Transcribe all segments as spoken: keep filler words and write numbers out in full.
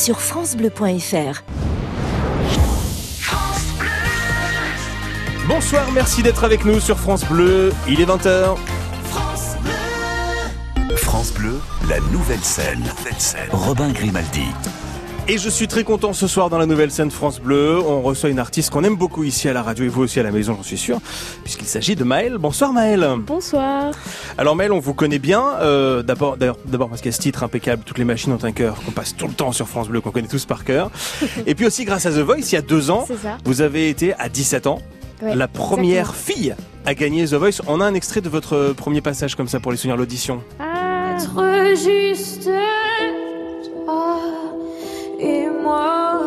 sur francebleu point fr. Bonsoir, merci d'être avec nous sur France Bleu. Il est vingt heures. France Bleu. France Bleu, la nouvelle scène. Nouvelle scène. Robin Grimaldi. Et je suis très content ce soir dans la nouvelle scène France Bleu. On reçoit une artiste qu'on aime beaucoup ici à la radio et vous aussi à la maison, j'en suis sûr, puisqu'il s'agit de Maëlle. Bonsoir Maëlle. Bonsoir. Alors Maëlle, on vous connaît bien, euh, d'abord, d'ailleurs, d'abord parce qu'il y a ce titre impeccable, Toutes les machines ont un cœur, qu'on passe tout le temps sur France Bleu, qu'on connaît tous par cœur. Et puis aussi grâce à The Voice, il y a deux ans, vous avez été à dix-sept ans. Ouais, la première exactement. Fille à gagner The Voice. On a un extrait de votre premier passage comme ça pour les souvenirs de l'audition. Ah. Être juste toi et moi,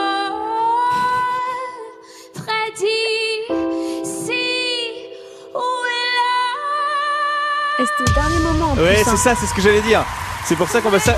Freddy, si où est là. Et c'était le dernier moment en plus. Ouais, c'est hein. ça, c'est ce que j'allais dire. C'est pour ça qu'on va ça.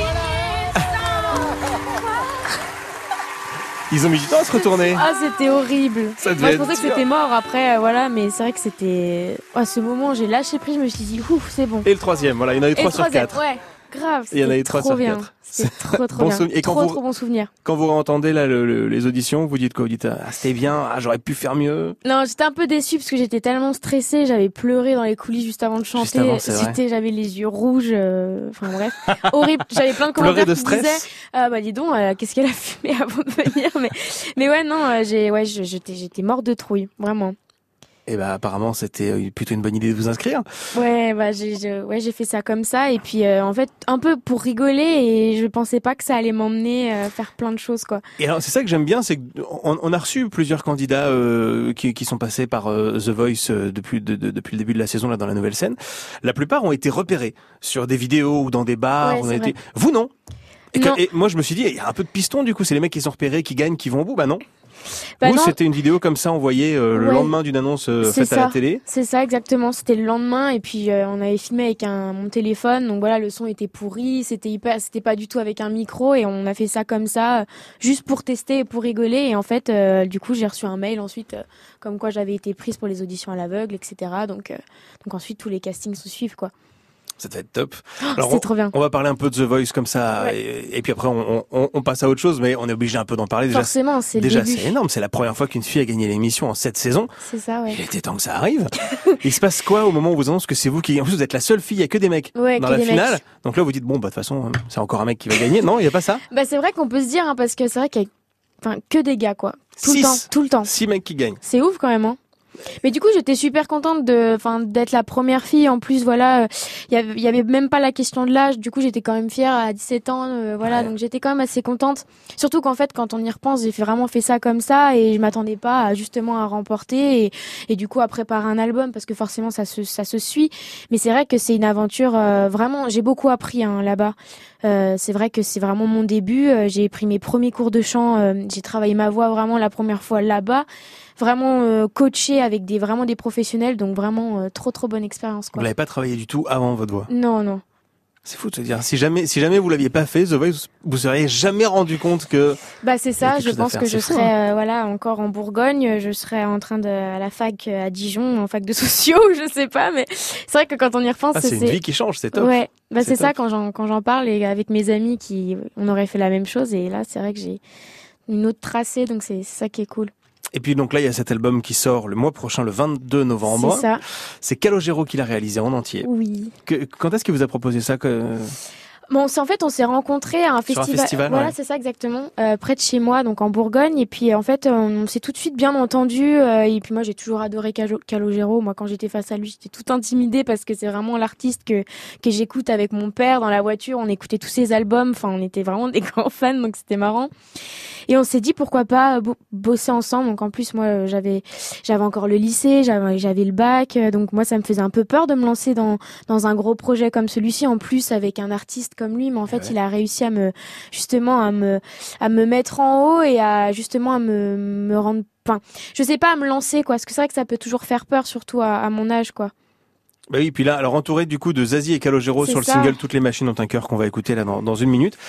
Ils ont mis du temps à se retourner. Ah, c'était horrible. Ça Moi, je pensais que c'était mort après, euh, voilà, mais c'est vrai que c'était. À ce moment, j'ai lâché prise, je me suis dit, ouf, c'est bon. Et le troisième, voilà, il y en a eu trois sur quatre. Ouais, grave. Il y en a eu trois sur bien. quatre. C'était trop, trop bon bien. Et trop, quand vous, trop bon souvenir. Quand vous entendez là le, le, les auditions, vous dites quoi? Vous dites, ah, c'était bien, ah, j'aurais pu faire mieux. Non, j'étais un peu déçue parce que j'étais tellement stressée, j'avais pleuré dans les coulisses juste avant de chanter. Juste avant, c'est vrai. J'étais, j'avais les yeux rouges, euh... enfin bref, horrible. J'avais plein de commentaires de qui stress. disaient, ah bah dis donc, euh, qu'est-ce qu'elle a fumé avant de venir, mais, mais ouais, non, euh, j'ai, ouais, j'étais, j'étais morte de trouille, vraiment. Et bah apparemment c'était plutôt une bonne idée de vous inscrire. Ouais, bah j'ai, j'ai ouais j'ai fait ça comme ça et puis euh, en fait un peu pour rigoler et je pensais pas que ça allait m'emmener euh, faire plein de choses quoi. Et alors c'est ça que j'aime bien, c'est qu'on on a reçu plusieurs candidats euh, qui, qui sont passés par euh, The Voice euh, depuis de, de, depuis le début de la saison là dans la nouvelle scène. La plupart ont été repérés sur des vidéos ou dans des bars. Ouais, on a été... été... Vous non. Et, non. Que, et moi je me suis dit il y a un peu de piston du coup, c'est les mecs qui sont repérés, qui gagnent, qui vont au bout. Bah non. Bah Ou non. C'était une vidéo comme ça envoyée euh, le ouais. lendemain d'une annonce euh, faite ça. à la télé. C'est ça exactement, c'était le lendemain et puis euh, on avait filmé avec un mon téléphone donc voilà le son était pourri, c'était hyper c'était pas du tout avec un micro et on a fait ça comme ça euh, juste pour tester et pour rigoler et en fait euh, du coup j'ai reçu un mail ensuite euh, comme quoi j'avais été prise pour les auditions à l'aveugle et cetera donc euh, donc ensuite tous les castings se suivent quoi. Ça devait être top. Oh, Alors, c'est on, trop bien. On va parler un peu de The Voice comme ça, ouais. et, et puis après on, on, on passe à autre chose, mais on est obligé un peu d'en parler. Déjà, forcément, c'est déjà le début. C'est énorme. C'est la première fois qu'une fille a gagné l'émission en sept saisons. C'est ça, ouais. Il était temps que ça arrive. Il se passe quoi au moment où vous annoncez que c'est vous qui, en plus vous êtes la seule fille, il y a que des mecs ouais, dans que la des finale. Mecs. Donc là vous dites bon bah de toute façon c'est encore un mec qui va gagner. Non, il y a pas ça. Bah c'est vrai qu'on peut se dire hein, parce que c'est vrai qu'il y a enfin que des gars quoi. Tout Six. le temps, tout le temps. Six mecs qui gagnent. C'est ouf quand même hein. Mais du coup, j'étais super contente de, enfin, d'être la première fille. En plus, voilà, il euh, y, y avait même pas la question de l'âge. Du coup, j'étais quand même fière à dix-sept ans, euh, voilà. Ouais. Donc, j'étais quand même assez contente. Surtout qu'en fait, quand on y repense, j'ai fait, vraiment fait ça comme ça et je m'attendais pas à, justement à remporter et, et du coup à préparer un album parce que forcément ça se, ça se suit. Mais c'est vrai que c'est une aventure euh, vraiment. J'ai beaucoup appris hein, là-bas. Euh, c'est vrai que c'est vraiment mon début. Euh, j'ai pris mes premiers cours de chant. Euh, j'ai travaillé ma voix vraiment la première fois là-bas. Vraiment euh, coaché avec des vraiment des professionnels, donc vraiment euh, trop trop bonne expérience quoi. Vous l'avez pas travaillé du tout avant votre voix. Non non. C'est fou de se dire si jamais si jamais vous l'aviez pas fait, The Voice, vous seriez jamais rendu compte que. Bah c'est ça. Je pense que je serais hein. euh, voilà encore en Bourgogne, je serais en train de à la fac à Dijon, en fac de sociaux, je sais pas, mais c'est vrai que quand on y repense, ah, c'est, c'est une vie qui change, c'est top. Ouais. Bah c'est, c'est ça quand j'en quand j'en parle et avec mes amis qui on aurait fait la même chose et là c'est vrai que j'ai une autre tracée donc c'est, c'est ça qui est cool. Et puis donc là, il y a cet album qui sort le mois prochain, le vingt-deux novembre. C'est ça. C'est Calogero qui l'a réalisé en entier. Oui. Que, quand est-ce qu'il vous a proposé ça que... Bon, c'est en fait, on s'est rencontrés à un Sur festival. Un festival voilà, ouais. c'est ça exactement, euh, près de chez moi, donc en Bourgogne. Et puis en fait, on, on s'est tout de suite bien entendu. Euh, et puis moi, j'ai toujours adoré Calogero. Moi, quand j'étais face à lui, j'étais toute intimidée parce que c'est vraiment l'artiste que que j'écoute avec mon père dans la voiture. On écoutait tous ses albums. Enfin, on était vraiment des grands fans, donc c'était marrant. Et on s'est dit pourquoi pas bo- bosser ensemble. Donc en plus, moi, j'avais j'avais encore le lycée, j'avais j'avais le bac. Donc moi, ça me faisait un peu peur de me lancer dans dans un gros projet comme celui-ci. En plus, avec un artiste comme lui, mais en fait, ouais. il a réussi à me justement à me à me mettre en haut et à justement à me me rendre, enfin, je sais pas, à me lancer quoi. Parce que c'est vrai que ça peut toujours faire peur, surtout à, à mon âge quoi. Bah oui, puis là, alors entouré du coup de Zazie et Calogero c'est sur ça. Le single Toutes les machines ont un cœur qu'on va écouter là dans, dans une minute.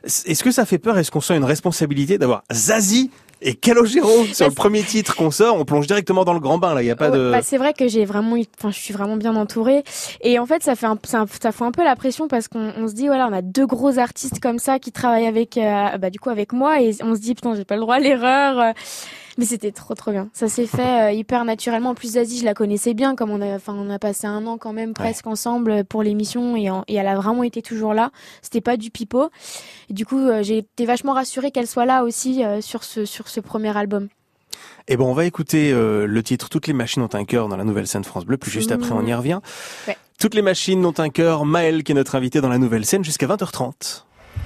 Est-ce que ça fait peur? Est-ce qu'on sent une responsabilité d'avoir Zazie et Calogero sur le premier titre qu'on sort? On plonge directement dans le grand bain là, il y a pas ouais, de. Bah, c'est vrai que j'ai vraiment, enfin je suis vraiment bien entourée et en fait ça fait un, ça, ça fait un peu la pression parce qu'on on se dit voilà on a deux gros artistes comme ça qui travaillent avec, euh, bah du coup avec moi et on se dit putain j'ai pas le droit à l'erreur. Mais c'était trop trop bien. Ça s'est fait euh, hyper naturellement. En plus Zazie, je la connaissais bien, comme on a, enfin on a passé un an quand même presque ouais. ensemble pour l'émission et, en, et elle a vraiment été toujours là. C'était pas du pipeau. Et du coup, euh, j'ai été vachement rassurée qu'elle soit là aussi euh, sur ce sur ce premier album. Et bon, on va écouter euh, le titre Toutes les machines ont un cœur dans la nouvelle scène France Bleu. Puis juste mmh. après, on y revient. Ouais. Toutes les machines ont un cœur. Maëlle qui est notre invitée dans la nouvelle scène jusqu'à vingt heures trente.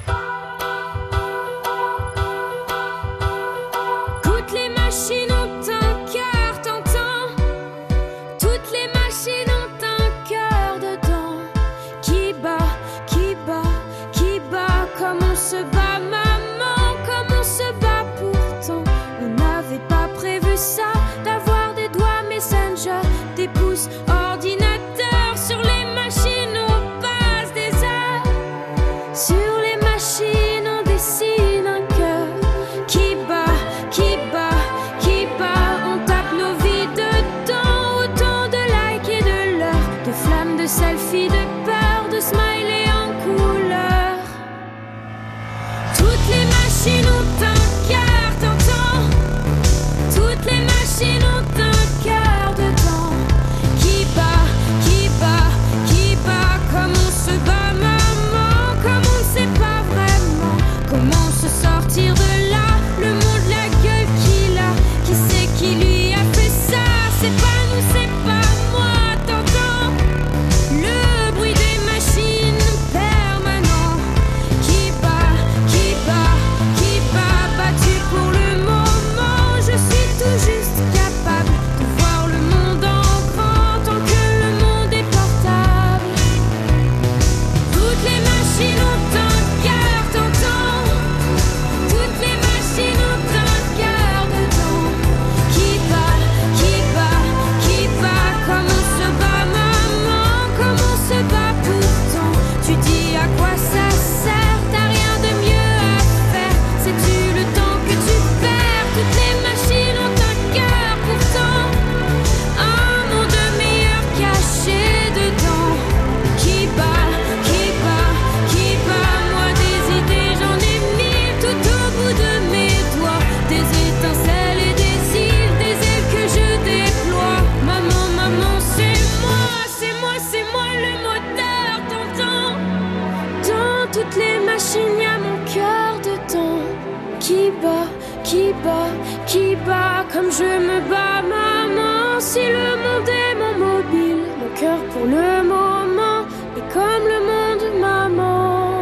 Comme je me bats, maman, si le monde est mon mobile, mon cœur pour le moment est comme le monde, maman.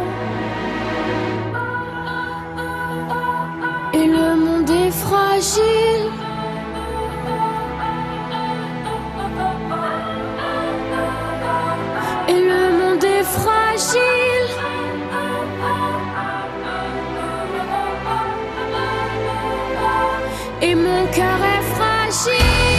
Et le monde est fragile. Et le monde est fragile. Et mon cœur est fragile.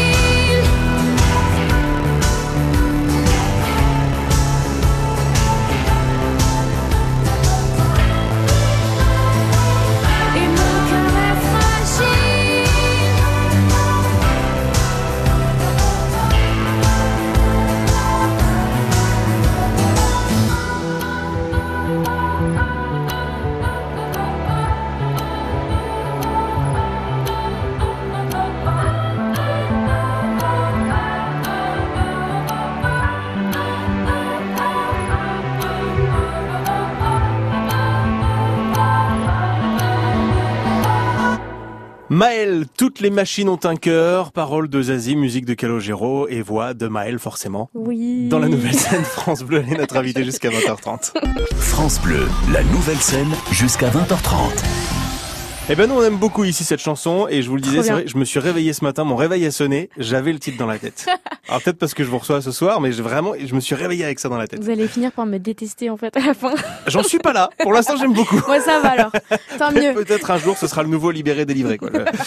Et mon cœur est fragile. Maëlle, toutes les machines ont un cœur, paroles de Zazie, musique de Calogero et voix de Maëlle forcément. Oui. Dans la nouvelle scène France Bleu, elle est notre invitée jusqu'à vingt heures trente. France Bleu, la nouvelle scène jusqu'à vingt heures trente. Eh ben nous on aime beaucoup ici cette chanson et je vous le disais, c'est vrai, je me suis réveillé ce matin, mon réveil a sonné, j'avais le titre dans la tête. Alors peut-être parce que je vous reçois ce soir, mais j'ai vraiment, je me suis réveillé avec ça dans la tête. Vous allez finir par me détester en fait à la fin. J'en suis pas là. Pour l'instant j'aime beaucoup. Moi ça va alors. Tant mieux. Peut-être un jour ce sera le nouveau Libéré délivré quoi.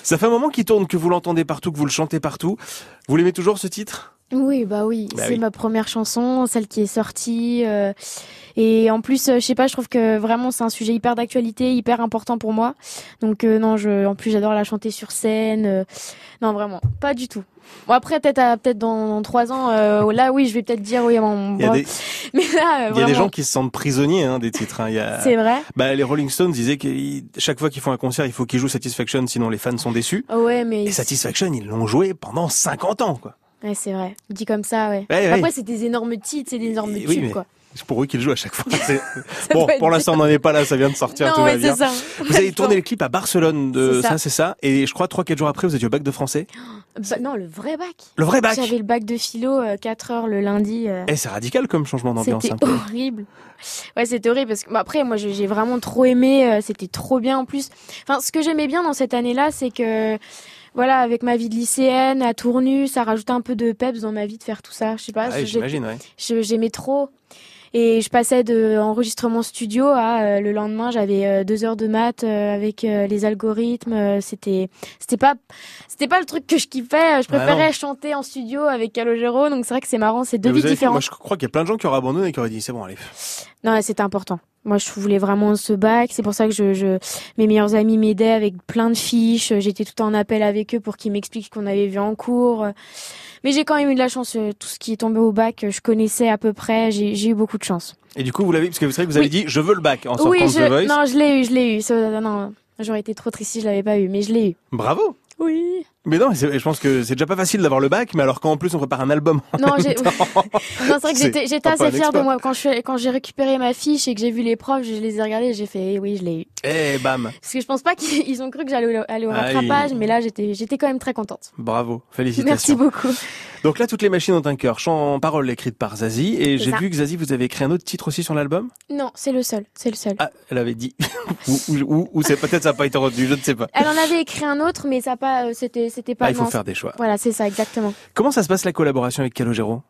Ça fait un moment qu'il tourne, que vous l'entendez partout, que vous le chantez partout. Vous l'aimez toujours ce titre ? Oui, bah oui, bah c'est oui. ma première chanson, celle qui est sortie. Euh, et en plus, euh, je sais pas, je trouve que vraiment c'est un sujet hyper d'actualité, hyper important pour moi. Donc euh, non, je, en plus j'adore la chanter sur scène. Euh, non, vraiment, pas du tout. Bon après, peut-être, à, peut-être dans, dans trois ans, euh, là oui, je vais peut-être dire oui. Mon, il y a, bon, des... mais là, il y a des gens qui se sentent prisonniers hein, des titres. Hein. Il y a... C'est vrai. Bah, les Rolling Stones disaient que chaque fois qu'ils font un concert, il faut qu'ils jouent Satisfaction, sinon les fans sont déçus. Oh ouais, mais et Satisfaction, ils l'ont joué pendant cinquante ans, quoi. Ouais, c'est vrai. Dit comme ça, ouais. ouais Après, ouais. c'est des énormes titres, c'est des énormes oui, tubes, mais... quoi. C'est pour eux qu'ils jouent à chaque fois. Bon, pour l'instant, on n'en est pas là, ça vient de sortir, non, tout ouais, va bien. Ça. Vous avez tourné le clip à Barcelone, de c'est ça, ça c'est ça. Et je crois trois quatre jours après, vous étiez au bac de français. Bah, non, le vrai bac. Le vrai bac. J'avais le bac de philo, euh, quatre heures le lundi. Euh... Eh, c'est radical comme changement d'ambiance. C'était un peu. horrible. Ouais, c'était horrible parce que bah, après, moi, j'ai vraiment trop aimé. Euh, c'était trop bien en plus. Enfin, ce que j'aimais bien dans cette année-là, c'est que voilà, avec ma vie de lycéenne à Tournu, ça rajoutait un peu de peps dans ma vie de faire tout ça. Je sais pas. Ouais, j'imagine, ouais. J'aimais trop. Et je passais de enregistrement studio à euh, le lendemain, j'avais euh, deux heures de maths euh, avec euh, les algorithmes. Euh, c'était, c'était pas, c'était pas le truc que je kiffais. Je préférais ah chanter en studio avec Calogero. Donc c'est vrai que c'est marrant, c'est deux vies différentes. Moi, je crois qu'il y a plein de gens qui auraient abandonné et qui auraient dit c'est bon, allez. Non, c'était important. Moi, je voulais vraiment ce bac. C'est pour ça que je, je, mes meilleurs amis m'aidaient avec plein de fiches. J'étais tout en appel avec eux pour qu'ils m'expliquent ce qu'on avait vu en cours. Mais j'ai quand même eu de la chance. Tout ce qui est tombé au bac, je connaissais à peu près. J'ai, j'ai eu beaucoup de chance. Et du coup, vous l'avez, parce que vous savez que vous avez oui. dit, je veux le bac en sortant oui, de je, The Voice. Non, je l'ai eu, je l'ai eu. Ça, non, j'aurais été trop triste si je l'avais pas eu, mais je l'ai eu. Bravo. Oui. Mais non, je pense que c'est déjà pas facile d'avoir le bac, mais alors qu'en plus on prépare un album. En non, même j'ai. temps, non, c'est vrai que j'étais, j'étais assez fière de moi quand je quand j'ai récupéré ma fiche et que j'ai vu les profs, je les ai regardés, et j'ai fait oui, je l'ai eu. Et bam. Parce que je pense pas qu'ils ont cru que j'allais aller au rattrapage, Aïe. mais là j'étais j'étais quand même très contente. Bravo, félicitations. Merci beaucoup. Donc là, toutes les machines ont un cœur. Chant en paroles écrites par Zazie. Et c'est j'ai ça. vu que Zazie, vous avez écrit un autre titre aussi sur l'album. Non, c'est le seul, c'est le seul. Ah, elle avait dit. ou, ou, ou, ou c'est peut-être ça n'a pas été retenu, je ne sais pas. Elle en avait écrit un autre, mais ça pas, c'était c'était pas. Ah, il faut non, faire des choix. Voilà, c'est ça, exactement. Comment ça se passe la collaboration avec Calogero?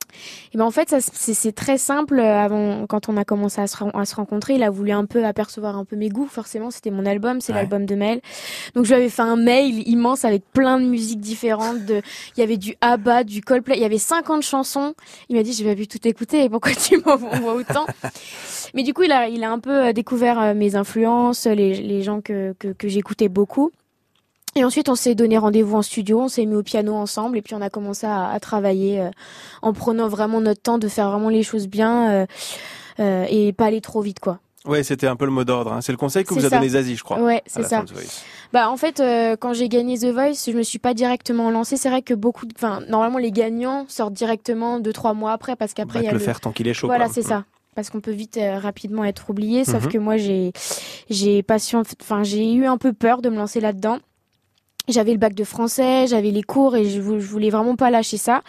Et ben en fait, ça, c'est, c'est très simple. Avant, quand on a commencé à se, à se rencontrer, il a voulu un peu apercevoir un peu mes goûts. Forcément, c'était mon album, c'est ouais. l'album de Maël. Donc je lui avais fait un mail immense avec plein de musiques différentes. De, il y avait du ABBA, du Coldplay, il y avait cinquante chansons. Il m'a dit, j'ai pas pu tout écouter. Et pourquoi tu m'envoies autant? Mais du coup, il a, il a un peu découvert mes influences, les, les gens que, que, que j'écoutais beaucoup. Et ensuite, on s'est donné rendez-vous en studio, on s'est mis au piano ensemble et puis on a commencé à, à travailler euh, en prenant vraiment notre temps de faire vraiment les choses bien euh, euh, et pas aller trop vite, quoi. Ouais, c'était un peu le mot d'ordre. Hein. C'est le conseil que c'est vous a ça. donné Zazie, je crois. Ouais, c'est ça. Bah en fait, euh, quand j'ai gagné The Voice, je me suis pas directement lancée. C'est vrai que beaucoup, de... enfin, normalement les gagnants sortent directement deux trois mois après parce qu'après il y a le le faire tant qu'il est chaud. Voilà, quoi. c'est ça. Parce qu'on peut vite euh, rapidement être oublié. Sauf mm-hmm. que moi j'ai j'ai patient, enfin j'ai eu un peu peur de me lancer là-dedans. J'avais le bac de français, j'avais les cours et je, je voulais vraiment pas lâcher ça.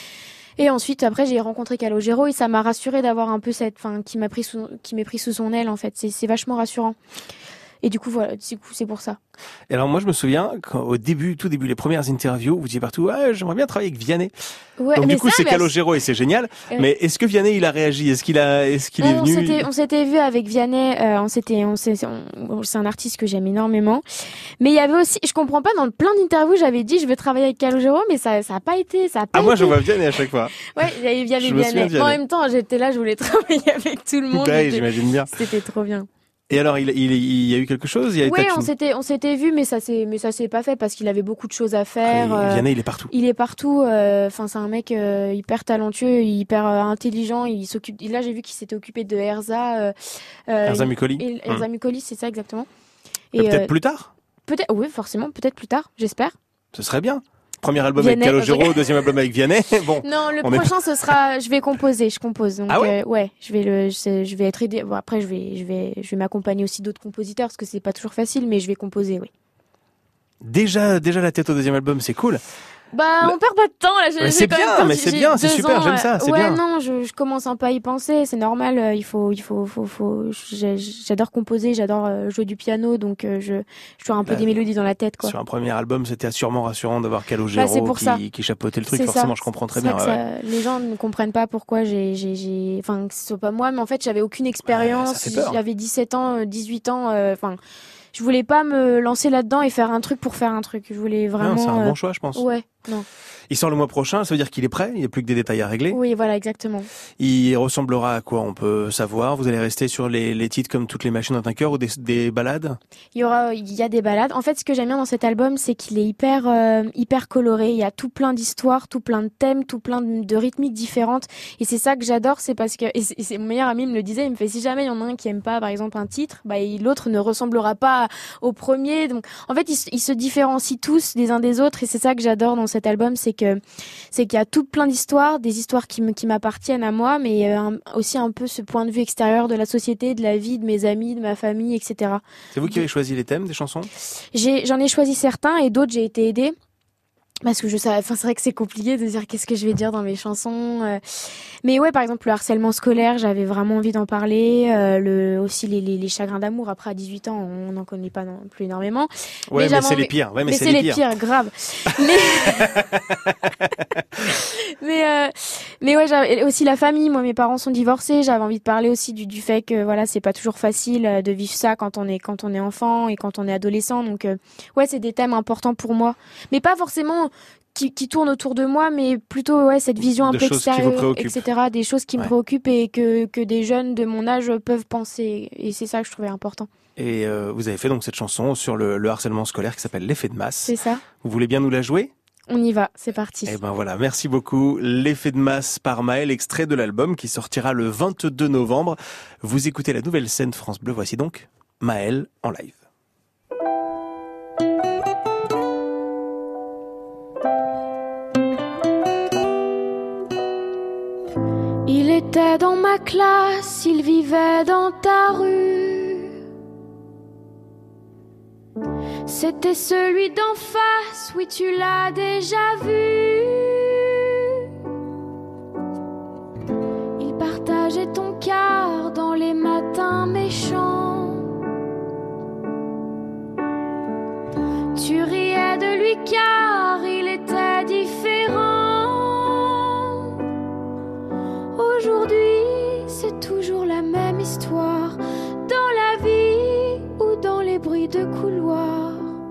Et ensuite, après, j'ai rencontré Calogero et ça m'a rassuré d'avoir un peu cette, enfin, qui m'a pris sous, qui m'ait pris sous son aile, en fait. C'est, c'est vachement rassurant. Et du coup, voilà, du coup, c'est pour ça. Et alors, moi, je me souviens, quand, au début, tout début, les premières interviews, vous disiez partout, ah, j'aimerais bien travailler avec Vianney. Ouais, donc, mais du coup, ça, c'est mais... Calogero et c'est génial. Ouais. Mais est-ce que Vianney, il a réagi? Est-ce qu'il a, est-ce qu'il on, est venu? On s'était, on s'était vu avec Vianney, euh, on s'était, on s'est, on, c'est un artiste que j'aime énormément. Mais il y avait aussi, je comprends pas, dans plein d'interviews, j'avais dit, je veux travailler avec Calogero, mais ça, ça a pas été, ça a pas Ah, été. moi, je vois Vianney à chaque fois. Ouais, il y avait Vianney. Vianney. En même temps, j'étais là, je voulais travailler avec tout le monde. Ouais, j'imagine bien. C'était trop bien. Et alors, il, il, il y a eu quelque chose? Oui, on s'était, on s'était vu, mais ça s'est, mais ça s'est pas fait parce qu'il avait beaucoup de choses à faire. Ah, Vianney, il est partout. Il est partout. Enfin, euh, c'est un mec euh, hyper talentueux, hyper euh, intelligent. Il s'occupe. Là, j'ai vu qu'il s'était occupé de Erza. Euh, Erza Mucoli. Et, Erza hum. Mucoli, c'est ça exactement. Et, et peut-être euh, plus tard. Peut-être, oui, forcément, peut-être plus tard. J'espère. Ce serait bien. Premier album Vianney, avec Calogero, okay. deuxième album avec Vianney. Bon. Non, le prochain est... ce sera, je vais composer, je compose. Donc, ah ouais, euh, ouais, je vais le, je, je vais être aidé. Bon, après, je vais, je vais, je vais m'accompagner aussi d'autres compositeurs parce que c'est pas toujours facile, mais je vais composer, oui. Déjà, déjà la tête au deuxième album, c'est cool. Bah, on perd pas de temps là. Mais c'est bien, mais c'est bien, c'est super, j'aime ça, c'est ouais, bien. Ouais, non, je, je commence un peu à y penser, c'est normal. Il faut, il faut, faut, faut. J'adore composer, j'adore jouer du piano, donc je, je fais un peu bah, des mélodies dans la tête, quoi. Sur un premier album, c'était sûrement rassurant d'avoir Calogero bah, qui, qui chapeautait le truc. C'est forcément, ça. je comprends très c'est bien. Ouais. Ouais. Ça, les gens ne comprennent pas pourquoi j'ai, j'ai, j'ai, enfin, que ce soit pas moi, mais en fait, j'avais aucune expérience. Ouais, j'avais dix-sept ans, dix-huit ans, enfin. Euh, je voulais pas me lancer là-dedans et faire un truc pour faire un truc. Je voulais vraiment. Non, c'est un euh... bon choix, je pense. Ouais, non. Il sort le mois prochain, ça veut dire qu'il est prêt, il n'y a plus que des détails à régler. Oui, voilà, exactement. Il ressemblera à quoi, on peut savoir? Vous allez rester sur les, les titres comme toutes les machines ont un cœur ou des, des balades? Il y aura, il y a des balades. En fait, ce que j'aime bien dans cet album, c'est qu'il est hyper, euh, hyper coloré. Il y a tout plein d'histoires, tout plein de thèmes, tout plein de, de rythmiques différentes. Et c'est ça que j'adore, c'est parce que, et c'est, et c'est, mon meilleur ami me le disait, il me fait, si jamais il y en a un qui aime pas, par exemple, un titre, bah, l'autre ne ressemblera pas au premier. Donc, en fait, ils, ils se différencient tous des uns des autres. Et c'est ça que j'adore dans cet album, c'est que, c'est qu'il y a tout plein d'histoires, des histoires qui me, qui m'appartiennent à moi, mais euh, aussi un peu ce point de vue extérieur de la société, de la vie, de mes amis, de ma famille, et cetera. C'est vous qui avez choisi les thèmes des chansons? J'ai, j'en ai choisi certains et d'autres j'ai été aidée. Parce que je sais, enfin, c'est vrai que c'est compliqué de dire qu'est-ce que je vais dire dans mes chansons. Euh. Mais ouais, par exemple, le harcèlement scolaire, j'avais vraiment envie d'en parler. Euh, le, aussi les, les, les chagrins d'amour. Après, à dix-huit ans, on n'en connaît pas non plus énormément. Ouais, mais, mais c'est envie... les pires. Ouais, mais, mais c'est, c'est les, les pires. pires, grave. mais, mais, euh, mais ouais, j'avais aussi la famille. Moi, mes parents sont divorcés. J'avais envie de parler aussi du, du fait que voilà, c'est pas toujours facile de vivre ça quand on est, quand on est enfant et quand on est adolescent. Donc, euh, ouais, c'est des thèmes importants pour moi. Mais pas forcément Qui, qui tourne autour de moi, mais plutôt ouais cette vision un de peu extérieure, et cetera. Des choses qui ouais. me préoccupent et que que des jeunes de mon âge peuvent penser. Et c'est ça que je trouvais important. Et euh, vous avez fait donc cette chanson sur le, le harcèlement scolaire qui s'appelle L'effet de masse. C'est ça. Vous voulez bien nous la jouer? On y va, c'est parti. Eh ben voilà, merci beaucoup. L'effet de masse par Maëlle, extrait de l'album qui sortira le vingt-deux novembre. Vous écoutez la nouvelle scène France Bleu. Voici donc Maëlle en live. Il était dans ma classe, il vivait dans ta rue. C'était celui d'en face, oui tu l'as déjà vu. Il partageait ton quart dans les matins méchants. Tu riais de lui car il était différent. Aujourd'hui, c'est toujours la même histoire, dans la vie ou dans les bruits de couloir.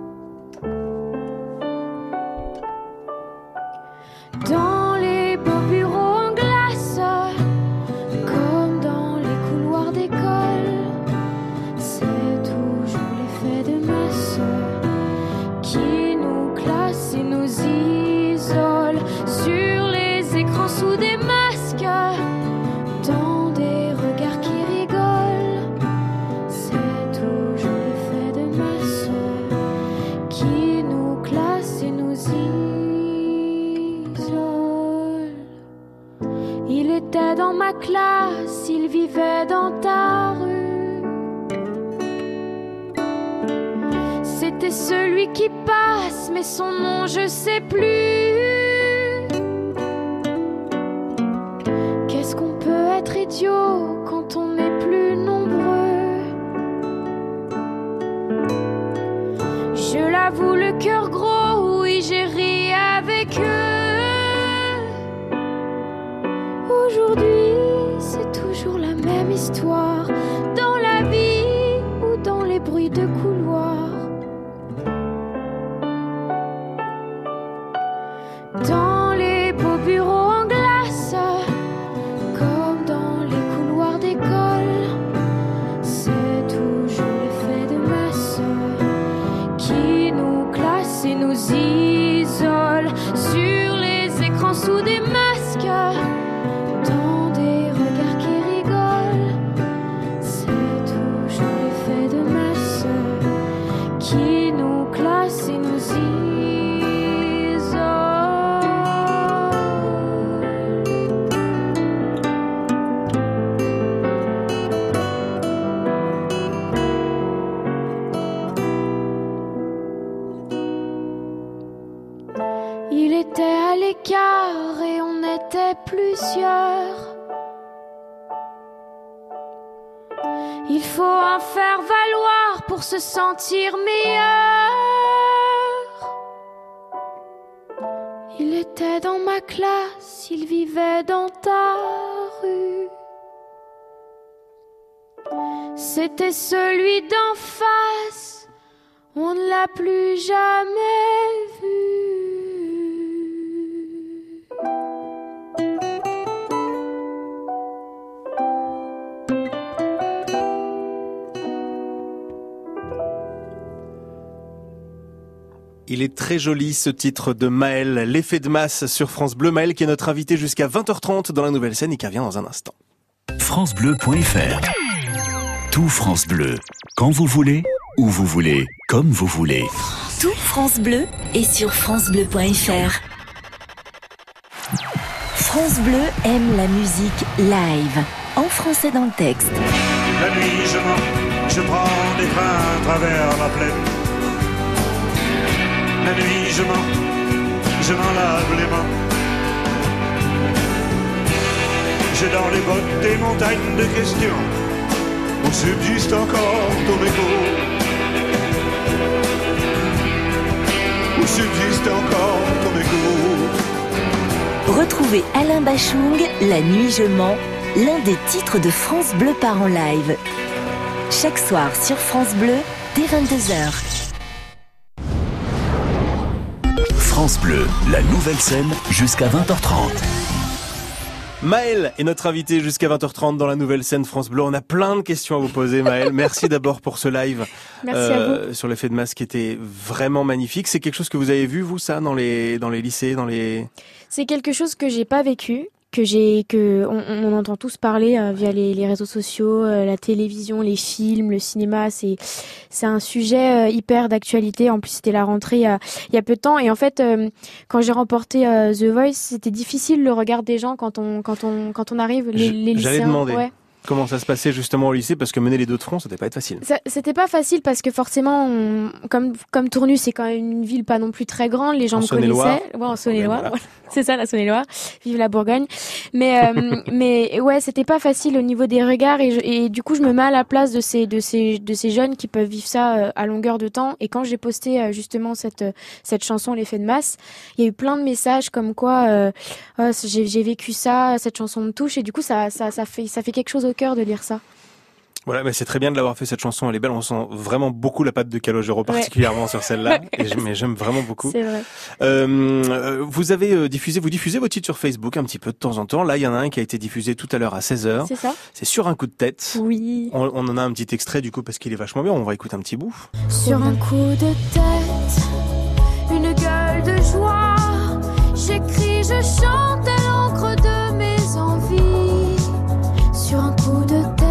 Dans les beaux bureaux en glace, comme dans les couloirs d'école, c'est toujours l'effet de masse qui nous classe et nous isole sur les écrans sous des masques. Dans des regards qui rigolent, c'est toujours l'effet de masse qui nous classe et nous isole. Il était dans ma classe, il vivait dans ta rue. C'était celui qui passe, mais son nom je sais plus. Qu'est-ce qu'on peut être idiot quand on n'est plus nombreux? Je l'avoue, le cœur gros, oui j'ai ri avec eux. Aujourd'hui, c'est toujours la même histoire, dans la vie ou dans les bruits de couloir. Dans les beaux bureaux en glace, comme dans les couloirs d'école, c'est toujours l'effet de masse qui nous classe et nous isole sur les écrans sous des masques. Dans des regards qui rigolent, c'est toujours l'effet de masse qui nous classe et nous isole. Il était à l'écart et on était plusieurs. Il faut en faire valoir pour se sentir meilleur. Il était dans ma classe, il vivait dans ta rue. C'était celui d'en face, on ne l'a plus jamais vu. Il est très joli ce titre de Maël, l'effet de masse sur France Bleu. Maël qui est notre invité jusqu'à vingt heures trente dans la nouvelle scène et qui revient dans un instant. francebleu point f r. Tout France Bleu. Quand vous voulez, où vous voulez, comme vous voulez. Tout France Bleu est sur francebleu point f r. France Bleu aime la musique live, en français dans le texte. La nuit je mens, je prends des trains à travers la plaine. La nuit je mens, je m'en lave les mains. J'ai dans les bottes des montagnes de questions où subsiste encore ton écho. Où subsiste encore ton écho. Retrouvez Alain Bachung, La nuit je mens, l'un des titres de France Bleu part en live. Chaque soir sur France Bleu, dès vingt-deux heures. France Bleu, la nouvelle scène jusqu'à vingt heures trente. Maël est notre invité jusqu'à vingt heures trente dans la nouvelle scène France Bleu. On a plein de questions à vous poser, Maël. Merci d'abord pour ce live Merci euh, à vous. sur l'effet de masse qui était vraiment magnifique. C'est quelque chose que vous avez vu, vous, ça, dans les dans les lycées, dans les... C'est quelque chose que j'ai pas vécu, que j'ai, que on, on entend tous parler euh, via les, les réseaux sociaux, euh, la télévision, les films, le cinéma. C'est c'est un sujet euh, hyper d'actualité. En plus, c'était la rentrée il y a, il y a peu de temps. Et en fait, euh, quand j'ai remporté euh, The Voice, c'était difficile le regard des gens quand on quand on quand on arrive. Les, les J'allais lycéens, demander. Ouais. Comment ça se passait justement au lycée, parce que mener les deux de front, ça devait pas être facile. Ça, c'était pas facile parce que forcément, on, comme comme Tournu, c'est quand même une ville pas non plus très grande. Les gens En me Saône-et-Loire. connaissaient. Ouais, en Saône-et-Loire. Voilà. Voilà. C'est ça, la Saône-et-Loire. Vive la Bourgogne. Mais euh, mais ouais, c'était pas facile au niveau des regards et, je, et du coup, je me mets à la place de ces de ces de ces jeunes qui peuvent vivre ça euh, à longueur de temps. Et quand j'ai posté euh, justement cette cette chanson, l'effet de masse, il y a eu plein de messages comme quoi euh, oh, j'ai j'ai vécu ça, cette chanson me touche et du coup, ça ça ça fait ça fait quelque chose au cœur de lire ça. Voilà, mais c'est très bien de l'avoir fait, cette chanson, elle est belle. On sent vraiment beaucoup la patte de Calogero, particulièrement ouais. sur celle-là. Et j'aime, mais j'aime vraiment beaucoup. C'est vrai. Euh, vous avez diffusé, vous diffusez vos titres sur Facebook un petit peu de temps en temps. Là, il y en a un qui a été diffusé tout à l'heure à seize heures. C'est ça. C'est Sur un coup de tête. Oui. On, on en a un petit extrait du coup parce qu'il est vachement bien. On va écouter un petit bout. Sur un coup de tête, une gueule de joie. J'écris, je chante à l'encre de mes envies. Sur un coup de tête.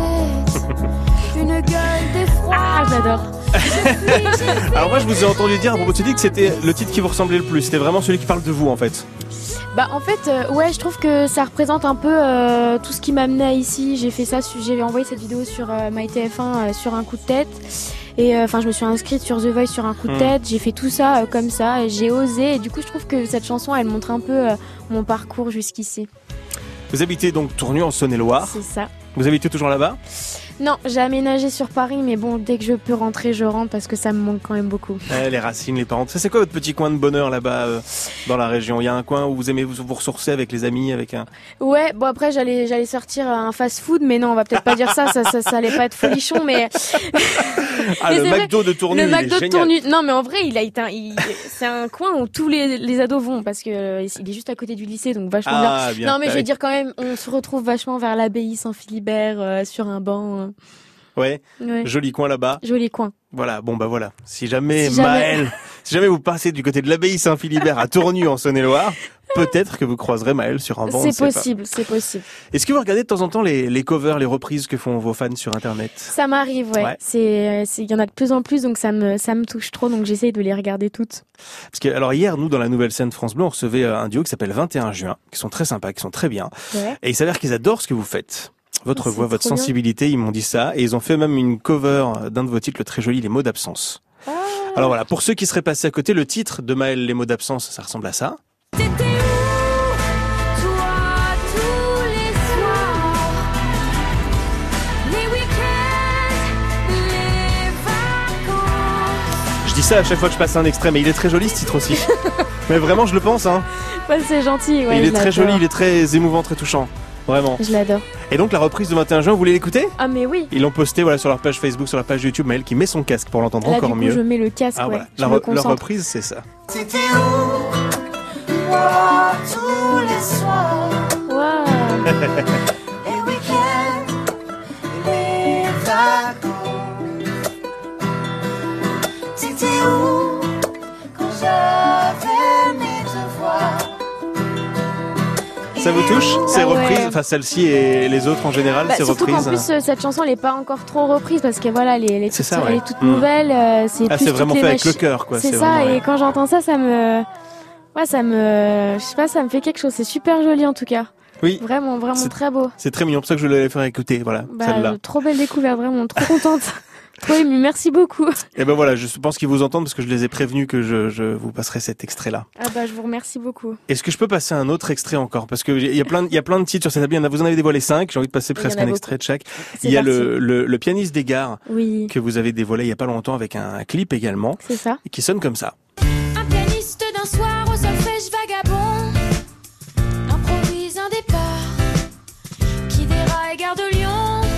Une gueule d'effroi. Ah, j'adore. Alors moi, je vous ai entendu dire à propos de ce titre que c'était le titre qui vous ressemblait le plus. C'était vraiment celui qui parle de vous, en fait. Bah en fait, euh, ouais, je trouve que ça représente un peu euh, tout ce qui m'a amené ici. J'ai fait ça, j'ai envoyé cette vidéo sur euh, MyTF un euh, sur un coup de tête. Et enfin, euh, je me suis inscrite sur The Voice sur un coup de tête. Mmh. J'ai fait tout ça euh, comme ça. J'ai osé. Et du coup, je trouve que cette chanson, elle montre un peu euh, mon parcours jusqu'ici. Vous habitez donc Tournu en Saône-et-Loire. C'est ça. Vous habitez toujours là-bas ? Non, j'ai aménagé sur Paris, mais bon, dès que je peux rentrer, je rentre parce que ça me manque quand même beaucoup. Eh, les racines, les parents. Ça, c'est quoi votre petit coin de bonheur là-bas euh, dans la région ? Il y a un coin où vous aimez vous, vous ressourcer avec les amis, avec un. Ouais, bon après j'allais j'allais sortir un fast-food, mais non, on va peut-être pas dire ça, ça, ça, ça allait pas être folichon, mais. Ah, mais le McDo de Tournu, le il McDo est de Tournu. Non, mais en vrai, il a été, un, il, c'est un coin où tous les les ados vont parce que euh, il est juste à côté du lycée, donc vachement ah, bien. bien. Non, mais ah, je veux dire quand même, on se retrouve vachement vers l'abbaye Saint-Philibert euh, sur un banc. Euh. Ouais. ouais, joli coin là-bas. Joli coin. Voilà, bon bah voilà. Si jamais si Maël, jamais... si jamais vous passez du côté de l'abbaye Saint-Philibert à Tournu en Saône-et-Loire, peut-être que vous croiserez Maël sur un banc. C'est possible, c'est possible. Est-ce que vous regardez de temps en temps les, les covers, les reprises que font vos fans sur Internet ? Ça m'arrive, ouais. ouais. C'est, c'est, il y en a de plus en plus, donc ça me, ça me touche trop, donc j'essaye de les regarder toutes. Parce que, alors hier, nous, dans la nouvelle scène France Bleu, on recevait un duo qui s'appelle vingt et un juin, qui sont très sympas, qui sont très bien. Ouais. Et il s'avère qu'ils adorent ce que vous faites. Votre oh, voix, votre sensibilité, bien. Ils m'ont dit ça. Et ils ont fait même une cover d'un de vos titres, le très joli, Les mots d'absence. Ah. Alors voilà, pour ceux qui seraient passés à côté, le titre de Maël, Les mots d'absence, ça ressemble à ça. T'étais où, toi, tous les soirs, les week-ends, les vacances. Je dis ça à chaque fois que je passe un extrait, mais il est très joli ce titre aussi. Mais vraiment, je le pense, hein. Ouais, c'est gentil, ouais. Et il est je très l'adore. joli, il est très émouvant, très touchant. Vraiment. Je l'adore. Et donc la reprise du vingt et un juin, vous voulez l'écouter ? Ah mais oui. Ils l'ont posté voilà, sur leur page Facebook, sur leur page YouTube, Maëlle qui met son casque pour l'entendre Là, encore du coup, mieux. je mets le casque, ah, ouais. voilà. Je La, me re- leur concentre. reprise, c'est ça. C'était où oh, tous les soirs, Wow. les week-ends, les vacances. C'était où quand j'avais aimé te voir. Ça vous touche ces Ah ouais. reprises, enfin celle-ci et les autres en général, Bah, ces surtout qu'en reprises. plus, euh, cette chanson, elle est pas encore trop reprise parce que voilà, elle est, elle est C'est toute, ça, ouais. elle est toute Mm. nouvelle. euh, c'est Ah, plus c'est vraiment toutes fait les avec le machi- cœur, quoi. C'est C'est ça. vraiment, Et ouais. quand j'entends ça, ça me, ouais, ça me, je sais pas, ça me fait quelque chose. C'est super joli en tout cas. Oui. Vraiment, vraiment C'est- très beau. C'est très mignon, pour ça que je voulais faire écouter, voilà, Bah, celle-là. euh, trop belle découverte, vraiment, trop contente. Trop émue. Merci beaucoup. Et ben voilà, je pense qu'ils vous entendent parce que je les ai prévenus que je, je vous passerai cet extrait-là. Ah bah, je vous remercie beaucoup. Est-ce que je peux passer un autre extrait encore ? Parce que il y a plein, de- il y a plein de titres sur cette appli. Vous en avez dévoilé cinq. J'ai envie de passer Il y en presque a un beaucoup. extrait de chaque. C'est Il y a parti. le, le, le pianiste des gares Oui, que vous avez dévoilé il y a pas longtemps avec un, un clip également c'est ça. et qui sonne comme ça. Un pianiste d'un soir au solfège vagabond improvise un départ qui déraille gare de Lyon.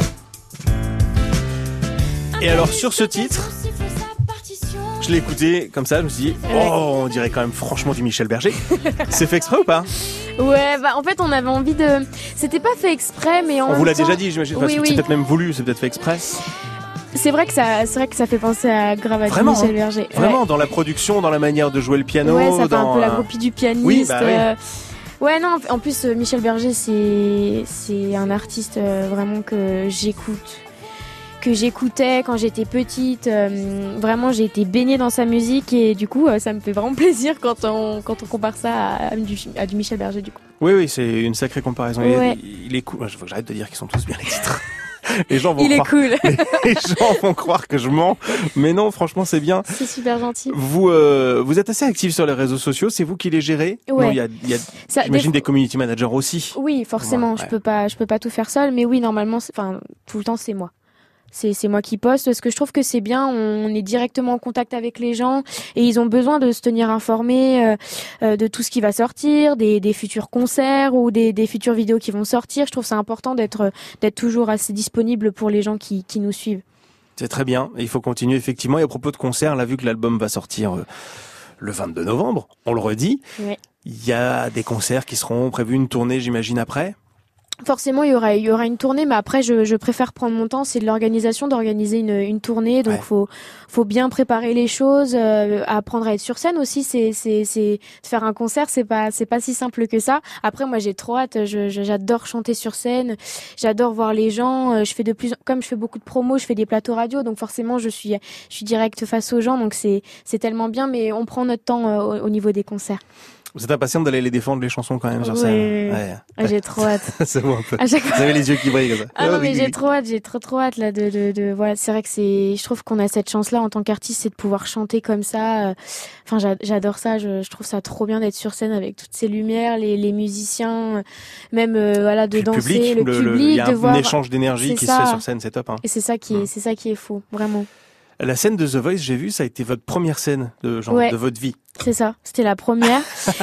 Un Et alors, pianiste sur ce au piano titre, siffle sa partition. Je l'ai écouté comme ça, je me suis dit, Ouais. oh, on dirait quand même franchement du Michel Berger. C'est fait exprès ou pas ? Ouais, bah en fait, on avait envie de. C'était pas fait exprès, mais en On même vous l'a temps- déjà dit, j'imagine. Enfin, Oui, c'est oui. c'est peut-être même voulu, c'est peut-être fait exprès. C'est vrai que ça, c'est vrai que ça fait penser à grave à du Vraiment, Michel hein. Berger. Vraiment, dans la production, dans la manière de jouer le piano. Ouais, ça fait dans, un peu la euh, groupie du pianiste. Oui, bah oui. euh, Ouais, non, en plus, euh, Michel Berger, c'est, c'est un artiste euh, vraiment que j'écoute. Que j'écoutais quand j'étais petite. Euh, vraiment, j'ai été baignée dans sa musique et du coup, euh, ça me fait vraiment plaisir quand on, quand on compare ça à, à du, à du Michel Berger, du coup. Oui, oui, c'est une sacrée comparaison. Il est- Ouais. Il, est cool. Il faut que j'arrête de dire qu'ils sont tous bien les titres. Les gens vont Il est croire, cool. les gens vont croire que je mens, mais non, franchement, c'est bien. C'est super gentil. Vous, euh, vous êtes assez actif sur les réseaux sociaux. C'est vous qui les gérez ? Ouais. Non, il y a, il y a Ça, j'imagine des- des community managers aussi. Oui, forcément, Ouais, je ouais. peux pas, je peux pas tout faire seule, mais oui, normalement, c'est- enfin, tout le temps, c'est moi. C'est, c'est moi qui poste parce que je trouve que c'est bien, on est directement en contact avec les gens et ils ont besoin de se tenir informés euh, euh, de tout ce qui va sortir, des, des futurs concerts ou des, des futures vidéos qui vont sortir. Je trouve c'est important d'être, d'être toujours assez disponible pour les gens qui, qui nous suivent. C'est très bien. Et il faut continuer effectivement. Et à propos de concerts, là, vu que l'album va sortir euh, le vingt-deux novembre, on le redit. Ouais. Il y a des concerts qui seront prévus, une tournée, j'imagine, après. Forcément, il y aura, il y aura une tournée, mais après, je, je préfère prendre mon temps. C'est de l'organisation, d'organiser une, une tournée. Donc, Ouais. faut, faut bien préparer les choses, euh, apprendre à être sur scène aussi. C'est, c'est, c'est faire un concert, c'est pas, c'est pas si simple que ça. Après, moi, j'ai trop hâte. Je, je- j'adore chanter sur scène. J'adore voir les gens. Euh, Je fais de plus, comme je fais beaucoup de promos, je fais des plateaux radio. Donc, forcément, je suis, je suis direct face aux gens. Donc, c'est, c'est tellement bien. Mais on prend notre temps euh, au, au niveau des concerts. Vous êtes impatiente d'aller les défendre, les chansons, quand même, sur Ouais. scène. Ouais. Ah, j'ai trop hâte. C'est bon un peu. À chaque fois. Vous avez les yeux qui brillent comme ça. Ah non, mais oui, j'ai oui. trop hâte, j'ai trop trop hâte là de, de, de voilà, c'est vrai que c'est, je trouve qu'on a cette chance là en tant qu'artiste, c'est de pouvoir chanter comme ça. euh, Enfin, j'a- j'adore ça, je, je trouve ça trop bien d'être sur scène avec toutes ces lumières, les, les musiciens, euh, même euh, voilà de Puis le danser, public, le, le- le- public, il y a de un voir. échange d'énergie C'est qui ça. se fait sur scène, c'est top. Hein. Et c'est ça qui est, c'est ça qui est fou, vraiment. La scène de The Voice, j'ai vu, ça a été votre première scène de genre Ouais. de votre vie. C'est ça, c'était la première.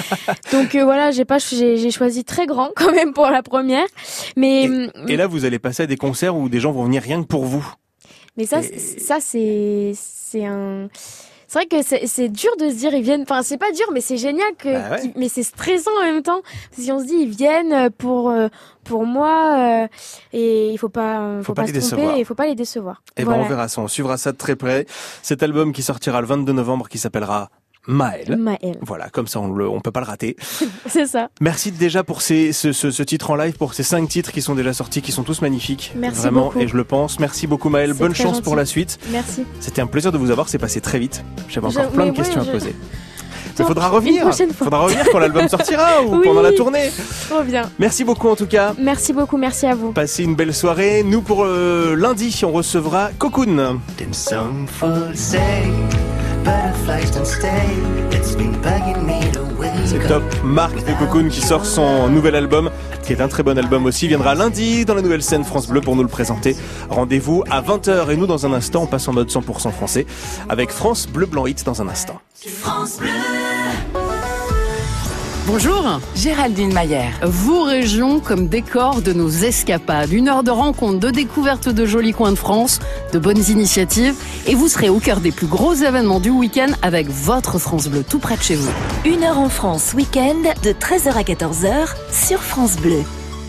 Donc euh, voilà, j'ai pas, j'ai, j'ai choisi très grand quand même pour la première, mais hum, Et là, vous allez passer à des concerts où des gens vont venir rien que pour vous. Mais ça, Et- c'est- ça c'est c'est un. C'est vrai que c'est c'est dur de se dire ils viennent. Enfin, c'est pas dur, mais c'est génial que. Bah ouais. qu'ils- Mais c'est stressant en même temps. Si on se dit ils viennent pour euh, pour moi euh, et il faut pas faut, Faut pas pas, les se tromper décevoir. et il faut pas les décevoir. Et Voilà. ben on verra ça, on suivra ça de très près. Cet album qui sortira le vingt-deux novembre, qui s'appellera Maëlle. Maëlle. Voilà, comme ça on le, on peut pas le rater. C'est ça. Merci déjà pour ces, ce, ce, ce titre en live, pour ces cinq titres qui sont déjà sortis, qui sont tous magnifiques. Merci Vraiment, beaucoup. et je le pense. Merci beaucoup Maëlle. C'est Bonne très chance gentil. pour la suite. Merci. C'était un plaisir de vous avoir, c'est passé très vite. J'avais encore Je- plein de mais questions ouais, à je- poser. Mais Tant faudra pis, revenir. une prochaine fois. Faudra revenir quand l'album sortira ou Oui. pendant la tournée. Trop bien. Merci beaucoup en tout cas. Merci beaucoup. Merci à vous. Passez une belle soirée. Nous pour euh, lundi, on recevra Cocoon. Then some folks say butterflies don't stay. It's been bugging me to wake C'est up. top. Marc de Cocoon qui sort son nouvel album, qui est un très bon album aussi, viendra lundi dans la nouvelle scène France Bleu pour nous le présenter. Rendez-vous à vingt heures et nous dans un instant on passe en mode cent pour cent français avec France Bleu Blanc Hit dans un instant. France Bleu. Bonjour, Géraldine Mayer. Vos régions comme décor de nos escapades. Une heure de rencontre, de découverte de jolis coins de France, de bonnes initiatives. Et vous serez au cœur des plus gros événements du week-end avec votre France Bleu tout près de chez vous. Une heure en France, week-end, de treize heures à quatorze heures sur France Bleu.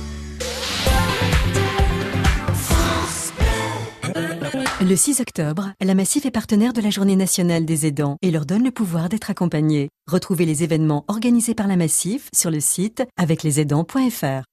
Le six octobre, la Massif est partenaire de la Journée nationale des aidants et leur donne le pouvoir d'être accompagnés. Retrouvez les événements organisés par la Massif sur le site avec les aidants point f r.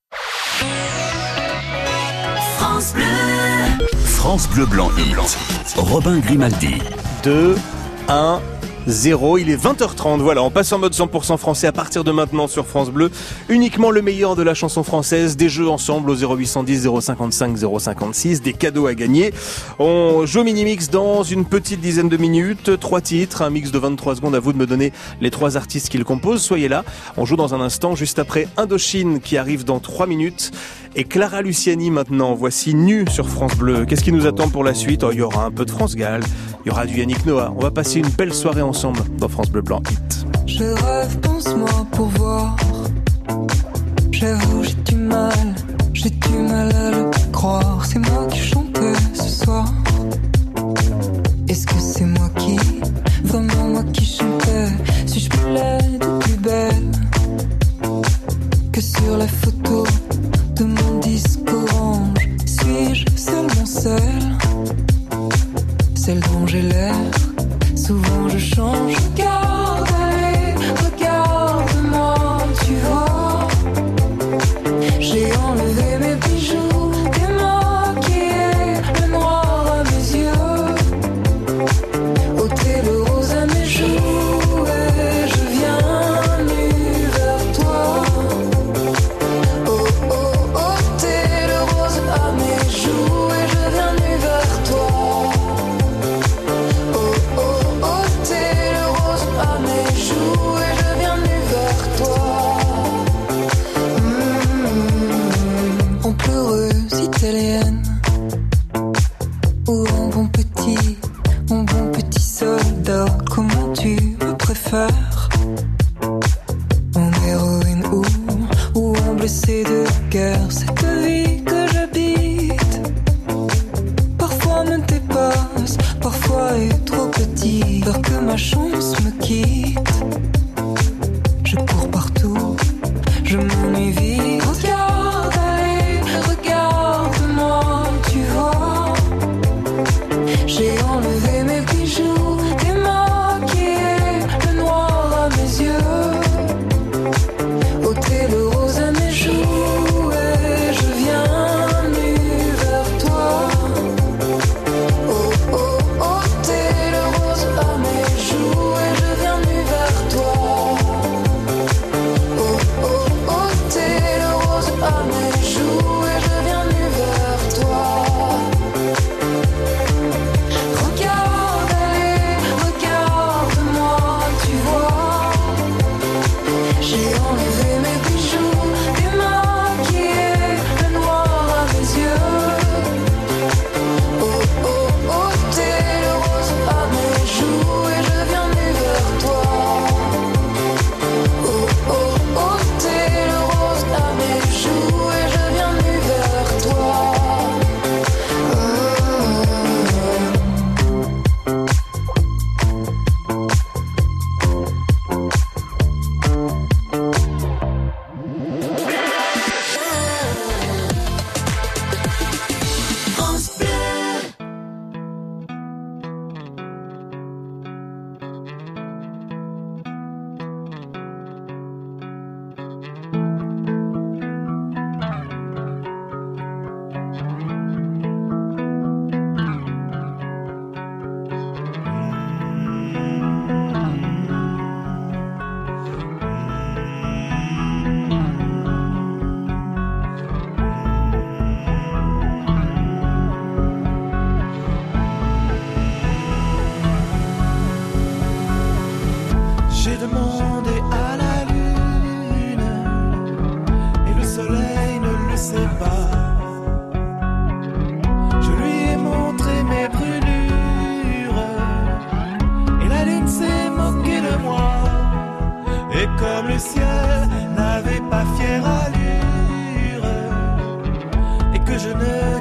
France Bleu. France Bleu Blanc Hit. Robin Grimaldi. deux, un, zéro. Il est vingt heures trente. Voilà, on passe en mode cent pour cent français à partir de maintenant sur France Bleu. Uniquement le meilleur de la chanson française, des jeux ensemble au zéro huit cent dix, zéro cinquante-cinq, zéro cinquante-six, des cadeaux à gagner. On joue au mini-mix dans une petite dizaine de minutes. Trois titres, un mix de vingt-trois secondes. À vous de me donner les trois artistes qui le composent. Soyez là. On joue dans un instant, juste après Indochine qui arrive dans trois minutes. Et Clara Luciani maintenant. Voici Nu sur France Bleu. Qu'est-ce qui nous attend pour la suite? Oh, il y aura un peu de France Gall. Il y aura du Yannick Noah. On va passer une belle soirée ensemble dans France Bleu Blanc Hit. Je rêve, pense-moi pour voir. J'avoue, j'ai du mal, j'ai du mal à le croire. C'est moi qui chantais ce soir. Est-ce que c'est moi qui, vraiment moi qui chantais? Suis-je plus laide ou plus belle que sur la photo de mon disque orange? Suis-je seulement celle, celle dont j'ai l'air? Souvent je change. Regarde, allez, regarde-moi, tu vois. J'ai enlevé mes bijoux, démaquillé le noir à mes yeux, ôté le rose à mes joues, et je viens nu vers toi. Oh oh, ôté le rose à mes joues, et je viens nu vers toi. Italienne, ou en bon petit, en bon petit soldat, comment tu me préfères? En héroïne ou, ou en blessé de guerre, cette vie que j'habite, parfois me dépasse, parfois est trop petit, peur que ma chance me quitte. Je cours partout, je m'ennuie vite. Regarde, allez, regarde-moi, tu vois. J'ai enlevé mes bijoux, démaquillé le noir à mes yeux, ôté le rose à mes joues, et je viens nu vers toi. Oh oh, ôté le rose à mes joues, et je viens nu vers toi. Oh oh, ôté le rose à mes joues, et je viens nu vers toi. Regarde, allez, regarde-moi, tu vois. J'ai enlevé mes bijoux, démaquillé le noir à mes yeux. Oh oh, ôté le rose à mes joues, et je viens nu vers toi. Oh oh, ôté le rose à mes joues, et je viens nu vers toi. J'ai demandé à la lune, et le soleil ne le sait pas. Je lui ai montré mes brûlures, et la lune s'est moquée de moi. Et comme le ciel première allure et que je ne